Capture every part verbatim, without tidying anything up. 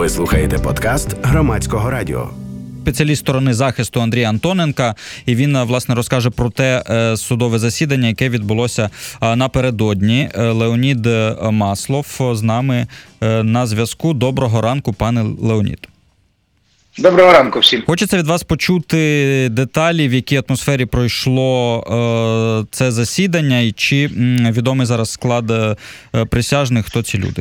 Ви слухаєте подкаст Громадського радіо. Спеціаліст сторони захисту Андрій Антоненко, і він, власне, розкаже про те судове засідання, яке відбулося напередодні. Леонід Маслов з нами на зв'язку. Доброго ранку, пане Леонід. Доброго ранку всім. Хочеться від вас почути деталі, в якій атмосфері пройшло е, це засідання, і чи м, відомий зараз склад е, присяжних, хто ці люди?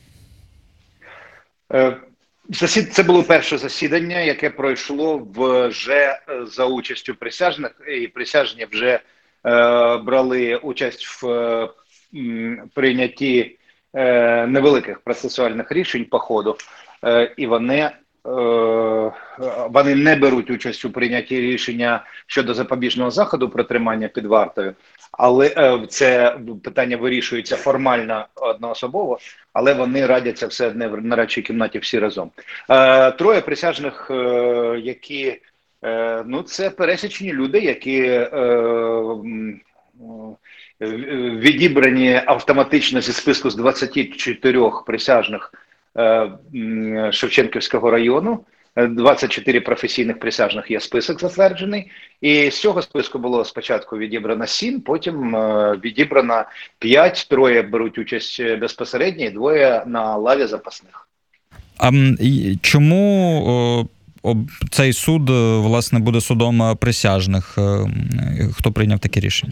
Е, засід... Це було перше засідання, яке пройшло вже за участю присяжних, і присяжні вже е, брали участь в е, прийнятті е, невеликих процесуальних рішень по ходу, е, і вони Вони не беруть участь у прийнятті рішення щодо запобіжного заходу про тримання під вартою, але це питання вирішується формально одноособово, але вони радяться все одне в нарадчій кімнаті всі разом. Троє присяжних, які, ну, це пересічні люди, які відібрані автоматично зі списку з двадцяти чотирьох присяжних Шевченківського району. двадцять чотири професійних присяжних є список затверджений, і з цього списку було спочатку відібрано сім, потім відібрано п'ять, троє беруть участь безпосередньо і двоє на лаві запасних. А чому о, цей суд, власне, буде судом присяжних? Хто прийняв таке рішення?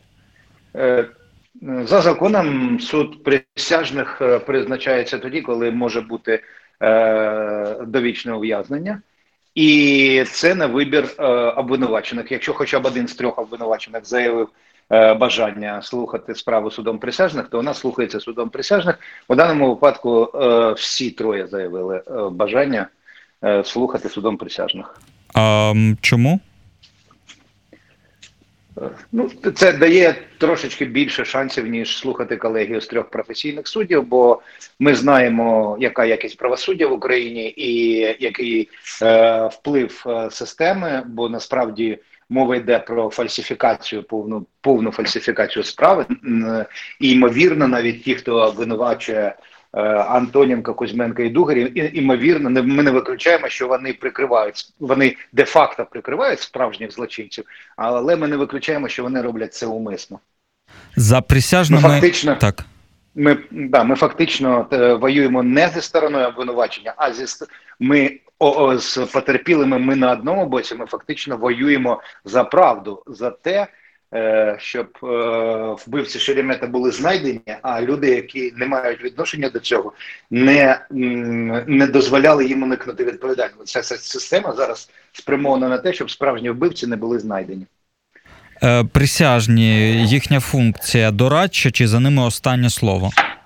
За законом суд присяжних призначається тоді, коли може бути е, довічне ув'язнення, і це на вибір е, обвинувачених. Якщо хоча б один з трьох обвинувачених заявив е, бажання слухати справу судом присяжних, то вона слухається судом присяжних. У даному випадку е, всі троє заявили е, бажання е, слухати судом присяжних. А чому? Ну, це дає трошечки більше шансів, ніж слухати колегію з трьох професійних суддів, бо ми знаємо, яка якість правосуддя в Україні і який е, вплив е, системи, бо насправді мова йде про фальсифікацію, повну, повну фальсифікацію справи. І, ймовірно, навіть ті, хто обвинувачує Антоненка, Кузьменка і Дугарів, імовірно, ми не виключаємо, що вони прикривають, вони де-факто прикривають справжніх злочинців, але ми не виключаємо, що вони роблять це умисно. За присяжними... Ми фактично, так. Ми, да, ми фактично е, воюємо не зі стороною обвинувачення, а зі ми о, о, з потерпілими ми на одному боці, ми фактично воюємо за правду, за те, щоб е, вбивці Шеремета були знайдені, а люди, які не мають відношення до цього, не, не дозволяли їм уникнути відповідальності. Ця система зараз спрямована на те, щоб справжні вбивці не були знайдені. Е, присяжні, їхня функція дорадча чи за ними останнє слово?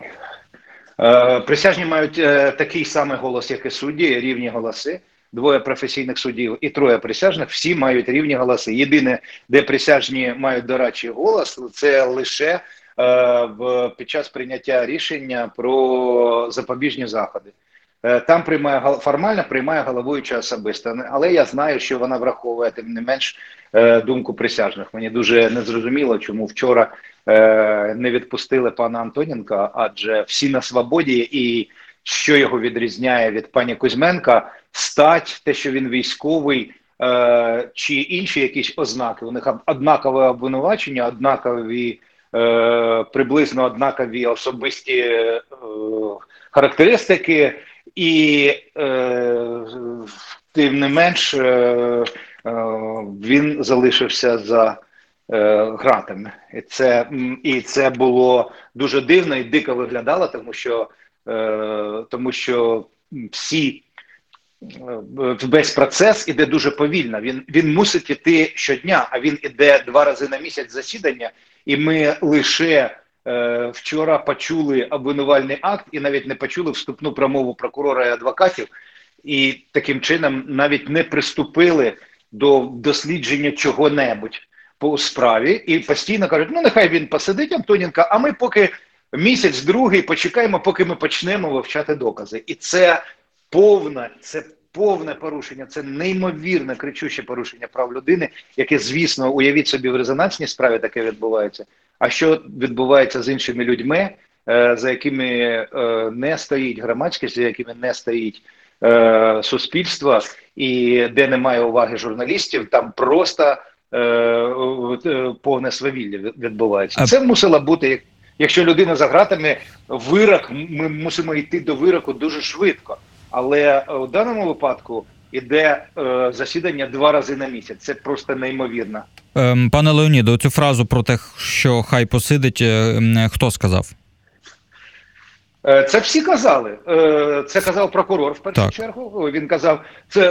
Е, присяжні мають е, такий самий голос, як і судді, рівні голоси. Двоє професійних суддів і троє присяжних, всі мають рівні голоси. Єдине, де присяжні мають дорадчий голос, це лише е, в, під час прийняття рішення про запобіжні заходи. Е, там приймає, формально приймає головуюча особисто, але я знаю, що вона враховує, тим не менш, е, думку присяжних. Мені дуже незрозуміло, чому вчора е, не відпустили пана Антоненка, адже всі на свободі, і що його відрізняє від пані Кузьменка, стать, те, що він військовий, е, чи інші якісь ознаки. У них однакове обвинувачення, однакові, е, приблизно однакові особисті е, характеристики, і е, тим не менш е, е, він залишився за е, гратами. І це, і це було дуже дивно і дико виглядало, тому що Е, тому що всі, весь процес іде дуже повільно. Він, він мусить іти щодня, а він іде два рази на місяць засідання, і ми лише е, вчора почули обвинувальний акт і навіть не почули вступну промову прокурора і адвокатів, і таким чином навіть не приступили до дослідження чого-небудь по справі, і постійно кажуть, ну нехай він посидить, Антоненка, а ми поки місяць, другий, почекаємо, поки ми почнемо вивчати докази. І це повне, це повне порушення, це неймовірне, кричуще порушення прав людини, яке, звісно, уявіть собі, в резонансній справі таке відбувається. А що відбувається з іншими людьми, за якими не стоїть громадськість, за якими не стоїть е, суспільства і де немає уваги журналістів, там просто е, е, повне свавілля відбувається. Це мусило бути, якщо людина за ґратами, вирок, ми мусимо йти до вироку дуже швидко. Але у даному випадку іде е, засідання два рази на місяць. Це просто неймовірно. Ем, пане Леоніде, цю фразу про те, що хай посидить, е, хто сказав? Це всі казали. Це казав прокурор в першу так. чергу. Він казав, це,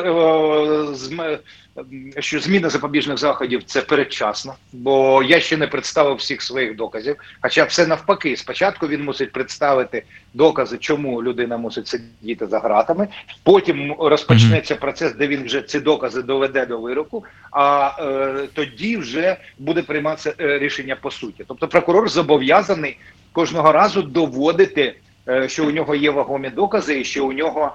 що зміна запобіжних заходів – це передчасно, бо я ще не представив всіх своїх доказів. Хоча все навпаки. Спочатку він мусить представити докази, чому людина мусить сидіти за ґратами. Потім розпочнеться процес, де він вже ці докази доведе до вироку, а е, тоді вже буде прийматися рішення по суті. Тобто прокурор зобов'язаний кожного разу доводити, що у нього є вагомі докази, і що у нього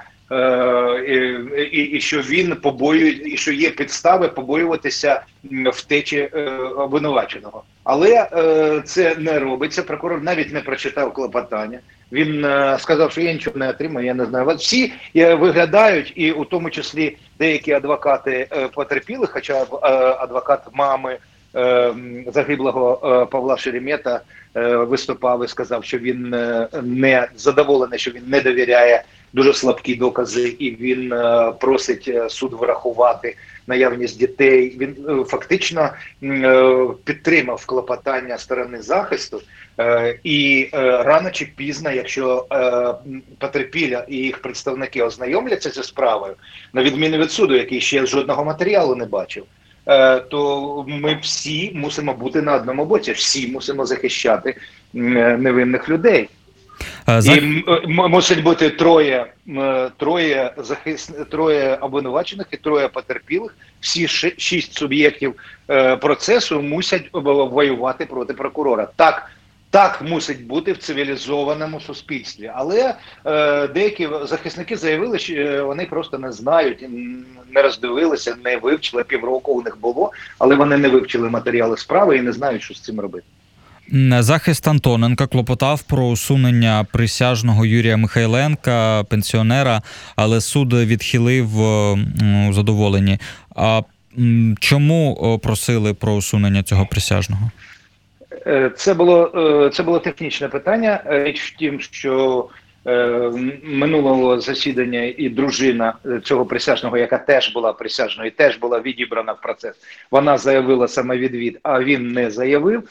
е, і, і, і що він побоює, і що є підстави побоюватися втечі е, обвинуваченого. Але е, це не робиться. Прокурор навіть не прочитав клопотання. Він е, сказав, що я нічого не отримаю, я не знаю. Всі е, виглядають, і у тому числі деякі адвокати е, потерпіли, хоча е, адвокат мами е, загиблого е, Павла Шеремета виступав і сказав, що він не задоволений, що він не довіряє, дуже слабкі докази, і він просить суд врахувати наявність дітей. Він фактично підтримав клопотання сторони захисту, і рано чи пізно, якщо потерпілі і їх представники ознайомляться зі справою, на відміну від суду, який ще жодного матеріалу не бачив, то ми всі мусимо бути на одному боці, всі мусимо захищати невинних людей. За... І мусить бути троє, троє, захис... троє обвинувачених і троє потерпілих, всі шість суб'єктів процесу мусять воювати проти прокурора. Так, Так мусить бути в цивілізованому суспільстві. Але е, деякі захисники заявили, що вони просто не знають, не роздивилися, не вивчили, півроку у них було, але вони не вивчили матеріали справи і не знають, що з цим робити. Захист Антоненка клопотав про усунення присяжного Юрія Михайленка, пенсіонера, але суд відхилив у задоволенні. А чому просили про усунення цього присяжного? Це було, це було технічне питання. Річ в тім, що минулого засідання і дружина цього присяжного, яка теж була присяжною, теж була відібрана в процес, вона заявила самовідвід, а він не заявив.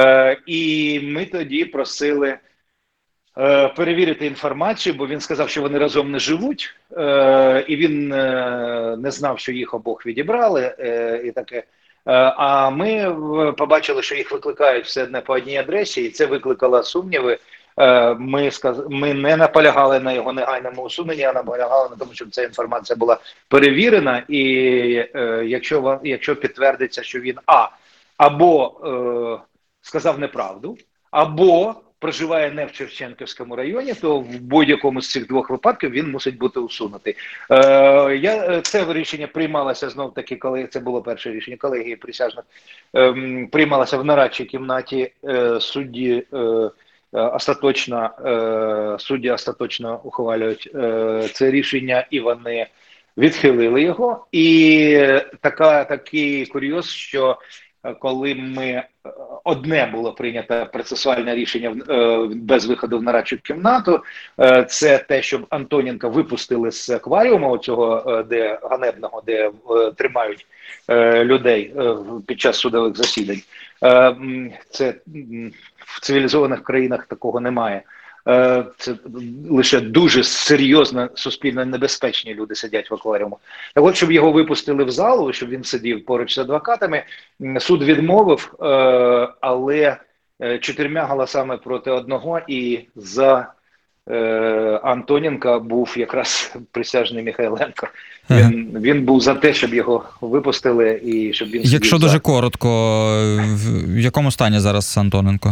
І ми тоді просили перевірити інформацію, бо він сказав, що вони разом не живуть, і він не знав, що їх обох відібрали, і таке. А ми побачили, що їх викликають все одне по одній адресі, і це викликало сумніви. Ми, сказ... ми не наполягали на його негайному усуненні, а наполягали на тому, щоб ця інформація була перевірена. І е, якщо, якщо підтвердиться, що він а, або е, сказав неправду, або проживає не в Шевченківському районі, то в будь-якому з цих двох випадків він мусить бути усунутий. Е, я, це рішення приймалося знов-таки, коли це було перше рішення колегії присяжних, е, приймалося в нарадчій кімнаті е, судді. Е, Остаточно е, судді остаточно ухвалюють е, це рішення, і вони відхилили його. І така, такий курйоз, що коли ми одне було прийнято процесуальне рішення е, без виходу в нарадчу кімнату, е, це те, щоб Антоненка випустили з акваріуму цього, е, де ганебного, де е, тримають е, людей е, під час судових засідань. Е, це в цивілізованих країнах такого немає. Е, це лише дуже серйозно суспільно небезпечні люди сидять в акваріуму. Так от, щоб його випустили в залу, щоб він сидів поруч з адвокатами, суд відмовив, е, але чотирма голосами проти одного, і за е, Антоненка був якраз присяжний Михайленко. Він, він був за те, щоб його випустили і щоб він сидів. Якщо дуже коротко, в якому стані зараз Антоненко?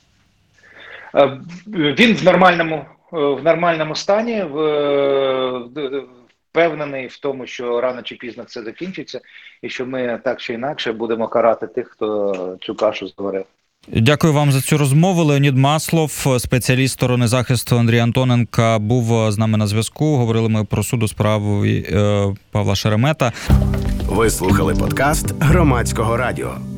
Він в нормальному, в нормальному стані, впевнений в тому, що рано чи пізно це закінчиться, і що ми так чи інакше будемо карати тих, хто цю кашу зварив. Дякую вам за цю розмову. Леонід Маслов, спеціаліст сторони захисту Андрія Антоненка, був з нами на зв'язку. Говорили ми про суд у справі Павла Шеремета. Ви слухали подкаст Громадського радіо.